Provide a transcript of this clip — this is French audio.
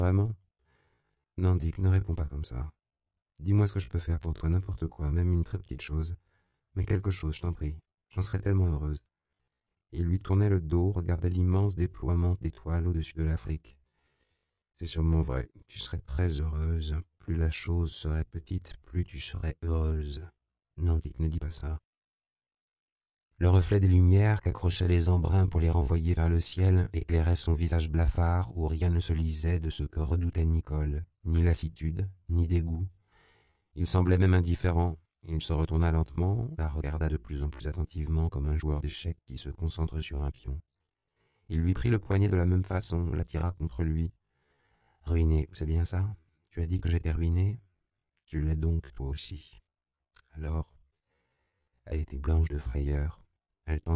Vraiment? Non, Dick, ne réponds pas comme ça. Dis-moi ce que je peux faire pour toi, n'importe quoi, même une très petite chose. Mais quelque chose, je t'en prie. J'en serais tellement heureuse. Il lui tournait le dos, regardait l'immense déploiement d'étoiles au-dessus de l'Afrique. C'est sûrement vrai. Tu serais très heureuse. Plus la chose serait petite, plus tu serais heureuse. Non, Dick, ne dis pas ça. Le reflet des lumières qu'accrochaient les embruns pour les renvoyer vers le ciel éclairait son visage blafard où rien ne se lisait de ce que redoutait Nicole, ni lassitude, ni dégoût. Il semblait même indifférent. Il se retourna lentement, la regarda de plus en plus attentivement comme un joueur d'échecs qui se concentre sur un pion. Il lui prit le poignet de la même façon, l'attira contre lui. Ruiné, c'est bien ça? Tu as dit que j'étais ruiné? Tu l'es donc, toi aussi. Alors, elle était blanche de frayeur. Elle